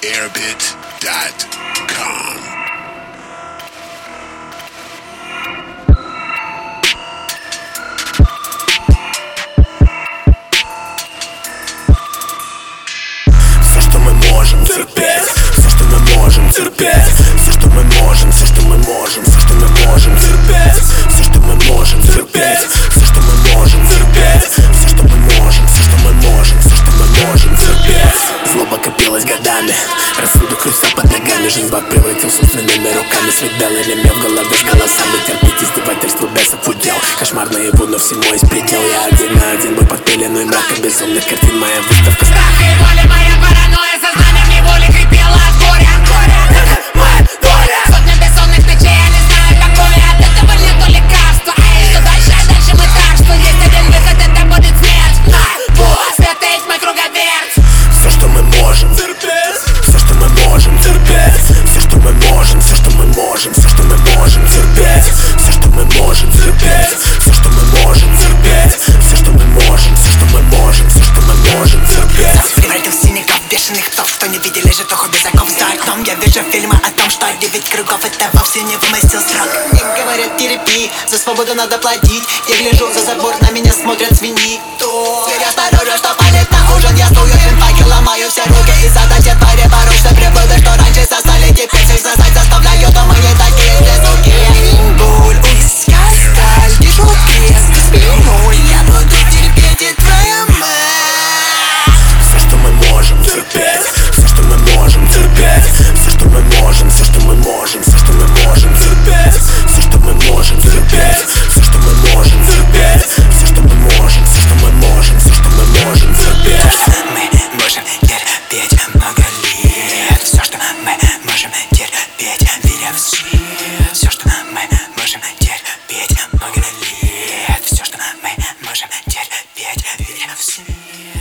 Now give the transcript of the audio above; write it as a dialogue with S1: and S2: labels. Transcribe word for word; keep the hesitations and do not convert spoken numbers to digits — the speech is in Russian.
S1: airbit точка ком.
S2: Все, что мы можем терпеть, все, что мы можем терпеть, все, что мы можем, все, что мы можем, все, что мы можем терпеть, все, что мы можем терпеть, все, что мы можем терпеть, все, что мы можем, все, что мы можем, все, что мы можем терпеть. Злоба копилась годами, рассудок крутится под ногами, жизнь бак превратил собственными руками. Свет белый ремел в голове с голосами, терпеть издевательство бесов удел. Кошмар наяву, но всему есть предел. Я один на один, бой под пеленой мрака безумных картин, моя выставка.
S3: Страх и воля, моя паранойя, сознание в неволе крепело от горя. Это моя доля. Сотня бессонных ночей, я не знаю какое. От этого нету лекарства. Эй, что дальше, а дальше мы так, что есть один выход, это будет смерть. Пусть света есть мой круговерть.
S2: Все, что мы можем терпеть, все, что мы можем терпеть, все, что мы можем, все, что мы можем, все, что мы можем терпеть, все, что мы можем терпеть, все, что мы можем терпеть, все, что мы можем, все, что мы можем, все, что мы можем терпеть.
S4: Превратил сиников в бешеных псов, что не видели житуху без оков за окном. Я вижу фильмы о том, что девять кругов это вовсе не вымысел срок. Мне говорят терпи, за свободу надо платить. Я гляжу за забор, на меня смотрят свиньи. Теперь осторожно, что палит на ужин. Я стою, финфаки, ломаю все руки и задача твари порочно приблуды, что раньше сосали, теперь всех сосать заставляют, а мы не такие близкие. Боль, искать сталь, не шутки, спиной. Я буду терпеть и твоя мать.
S2: Все, что мы можем терпеть, все, что мы можем терпеть, все, что мы можем, все, что мы можем, все, что мы можем терпеть, все, что мы можем терпеть, все, что мы можем терпеть, все, что мы можем, все, что мы можем, все, что мы можем терпеть.
S4: Мы можем терпеть много лет. Все, что мы можем терпеть, веря в свет. Все, что мы можем терпеть много лет. Все, что мы можем терпеть, веря в свет.